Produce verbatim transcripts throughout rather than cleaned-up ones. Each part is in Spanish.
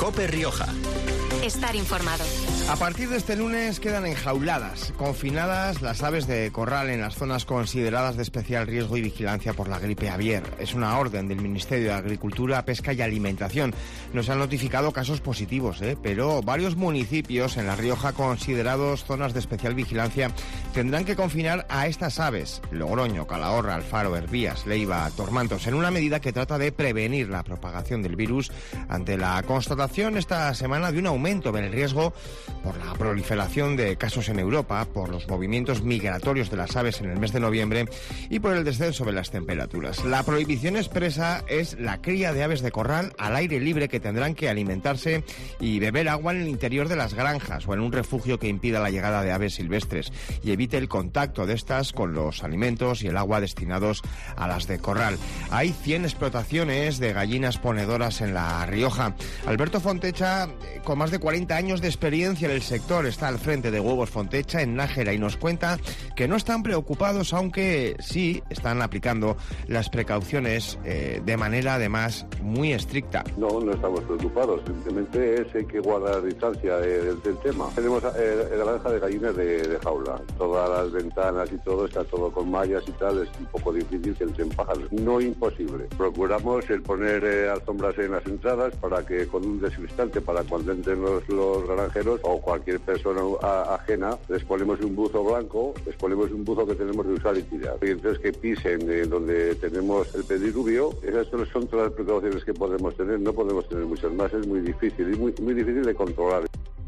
COPE Rioja. Estar informado. A partir de este lunes quedan enjauladas, confinadas las aves de corral en las zonas consideradas de especial riesgo y vigilancia por la gripe aviar. Es una orden del Ministerio de Agricultura, Pesca y Alimentación. No se han notificado casos positivos, ¿eh? pero varios municipios en La Rioja considerados zonas de especial vigilancia tendrán que confinar a estas aves, Logroño, Calahorra, Alfaro, Herbías, Leiva, Tormantos, en una medida que trata de prevenir la propagación del virus ante la constatación esta semana de un aumento en el riesgo por la proliferación de casos en Europa, por los movimientos migratorios de las aves en el mes de noviembre y por el descenso de las temperaturas. La prohibición expresa es la cría de aves de corral al aire libre que tendrán que alimentarse y beber agua en el interior de las granjas o en un refugio que impida la llegada de aves silvestres y evite el contacto de estas con los alimentos y el agua destinados a las de corral. Hay cien explotaciones de gallinas ponedoras en La Rioja. Alberto Fontecha, con más de cuarenta años de experiencia en el sector, está al frente de Huevos Fontecha en Nájera y nos cuenta que no están preocupados, aunque sí están aplicando las precauciones eh, de manera además muy estricta. No, no estamos preocupados, simplemente es hay que guardar distancia eh, del, del tema. Tenemos eh, la granja de gallinas de, de jaula, todas las ventanas y todo está todo con mallas y tal, es un poco difícil que entren pájaros, no imposible. Procuramos el poner eh, alfombras en las entradas para que con un desinfectante para cuando entren los, los granjeros o cualquier persona a, ajena, les ponemos un buzo blanco, les ponemos un buzo que tenemos de usar y tirar. Y entonces que pisen eh, donde tenemos el pediluvio, esas son todas las precauciones que podemos tener, no podemos tener muchas más, es muy difícil y muy, muy difícil de controlar.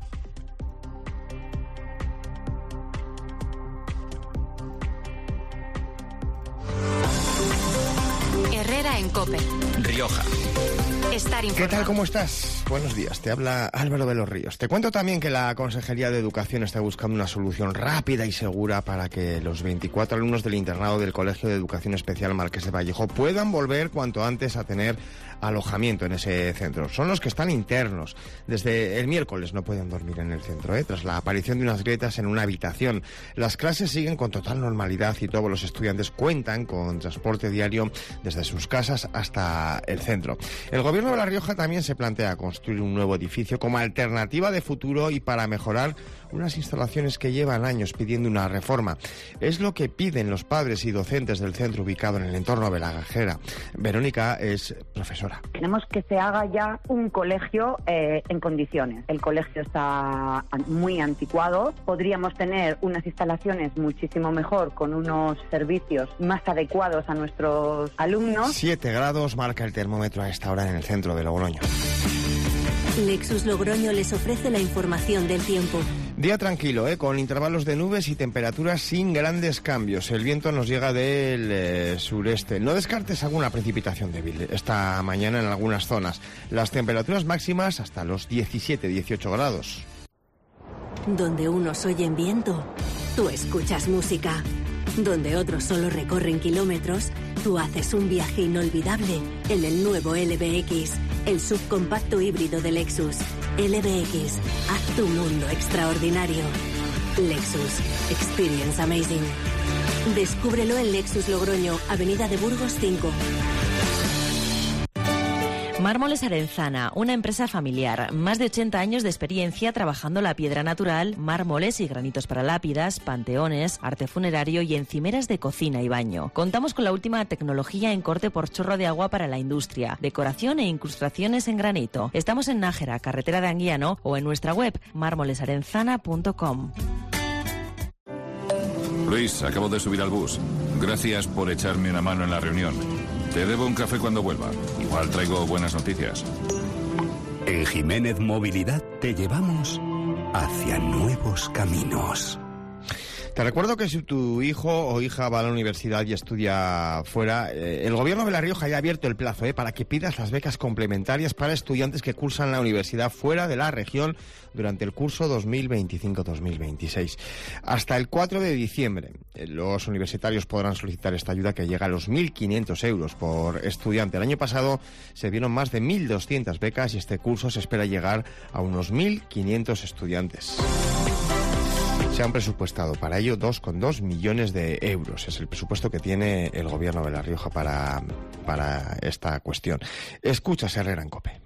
Herrera en COPE Rioja. Estar informado. ¿Qué tal? ¿Cómo estás? Buenos días. Te habla Álvaro de los Ríos. Te cuento también que la Consejería de Educación está buscando una solución rápida y segura para que los veinticuatro alumnos del internado del Colegio de Educación Especial Marqués de Vallejo puedan volver cuanto antes a tener alojamiento en ese centro. Son los que están internos. Desde el miércoles no pueden dormir en el centro, ¿eh? tras la aparición de unas grietas en una habitación. Las clases siguen con total normalidad y todos los estudiantes cuentan con transporte diario desde sus casas hasta el centro. El Gobierno de La Rioja también se plantea construir un nuevo edificio como alternativa de futuro y para mejorar unas instalaciones que llevan años pidiendo una reforma. Es lo que piden los padres y docentes del centro ubicado en el entorno de La Gajera. Verónica es profesora. Queremos que se haga ya un colegio eh, en condiciones. El colegio está muy anticuado. Podríamos tener unas instalaciones muchísimo mejor con unos servicios más adecuados a nuestros alumnos. Siete grados marca el termómetro a esta hora en el centro de Logroño. Lexus Logroño les ofrece la información del tiempo. Día tranquilo, ¿eh? con intervalos de nubes y temperaturas sin grandes cambios. El viento nos llega del eh, sureste. No descartes alguna precipitación débil esta mañana en algunas zonas. Las temperaturas máximas hasta los diecisiete dieciocho grados. Donde unos oyen viento, tú escuchas música. Donde otros solo recorren kilómetros, tú haces un viaje inolvidable en el nuevo L B X, el subcompacto híbrido de Lexus. L B X, haz tu mundo extraordinario. Lexus, experience amazing. Descúbrelo en Lexus Logroño, Avenida de Burgos cinco. Mármoles Arenzana, una empresa familiar, más de ochenta años de experiencia trabajando la piedra natural, mármoles y granitos para lápidas, panteones, arte funerario y encimeras de cocina y baño. Contamos con la última tecnología en corte por chorro de agua para la industria, decoración e incrustaciones en granito. Estamos en Nájera, carretera de Anguiano, o en nuestra web mármoles arenzana punto com. Luis, acabo de subir al bus. Gracias por echarme una mano en la reunión. Te debo un café cuando vuelva. Igual traigo buenas noticias. En Jiménez Movilidad te llevamos hacia nuevos caminos. Te recuerdo que si tu hijo o hija va a la universidad y estudia fuera, eh, el Gobierno de La Rioja ya ha abierto el plazo eh, para que pidas las becas complementarias para estudiantes que cursan la universidad fuera de la región durante el curso dos mil veinticinco dos mil veintiséis. Hasta el cuatro de diciembre, eh, los universitarios podrán solicitar esta ayuda que llega a los mil quinientos euros por estudiante. El año pasado se dieron más de mil doscientas becas y este curso se espera llegar a unos mil quinientos estudiantes. Se han presupuestado para ello dos coma dos millones de euros. Es el presupuesto que tiene el Gobierno de La Rioja para, para esta cuestión. Escuchas Herrera en COPE.